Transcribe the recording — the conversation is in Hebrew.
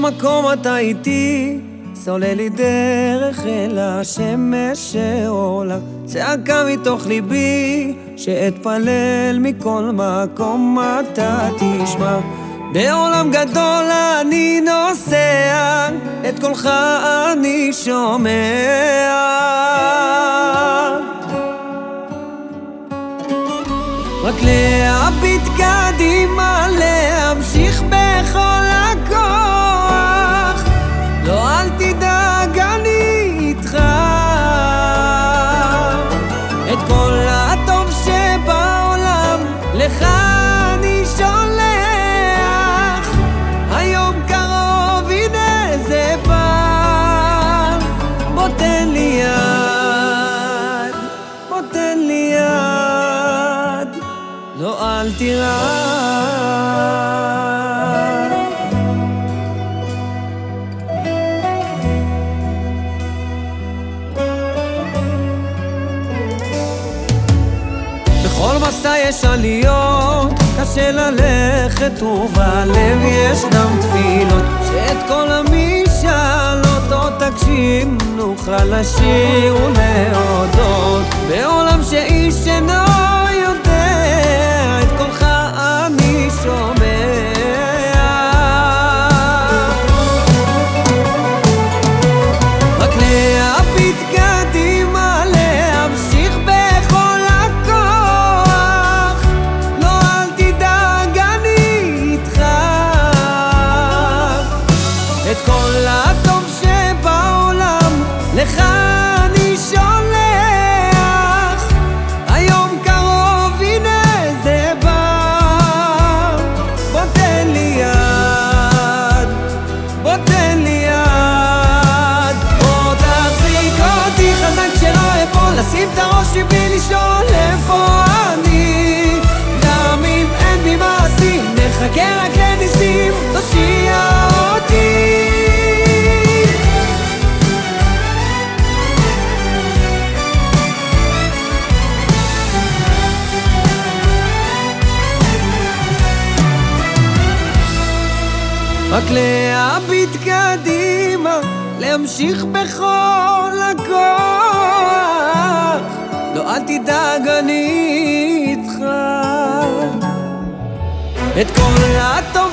מקום אתה איתי, סולל לי דרך אל השמש שעולה. צעקה מתוך ליבי, שאתפלל מכל מקום אתה תשמע. בעולם גדול אני נוסע, את קולך אני שומע. רק להביט קדימה, להמשיך בכל הכוח. לא, אל תדאג, אני איתך. את כל הטוב שבעולם לך אני שולח. היום קרוב, הנה זה בא. בוא תן לי יד, בוא תן לי יד, לא אל תירא. בכל מסע יש עליות, קשה ללכת ובלב ישנם תפילות, שאת כל המשאלות עוד תגשים, נוכל לשיר ולהודות. בעולם שאיש אינו יודע, את קולך אני שומע. רק להביט קדימה, להמשיך בכל הכוח. לא, אל תדאג, אני איתך. את כל הטוב שבעולם לך אני שולח. היום קרוב, הנה זה בא. בוא תן לי יד, בוא תן לי יד. בוא תחזיק אותי חזק שלא אפול, לשים את הראש בלי לשאול איפה אני. גם אם אין בי מעשים, נחכה רק לניסים, תושיע אותי. רק להביט קדימה, להמשיך בכל הכוח. לא, אל תדאג, אני איתך. את כל הטוב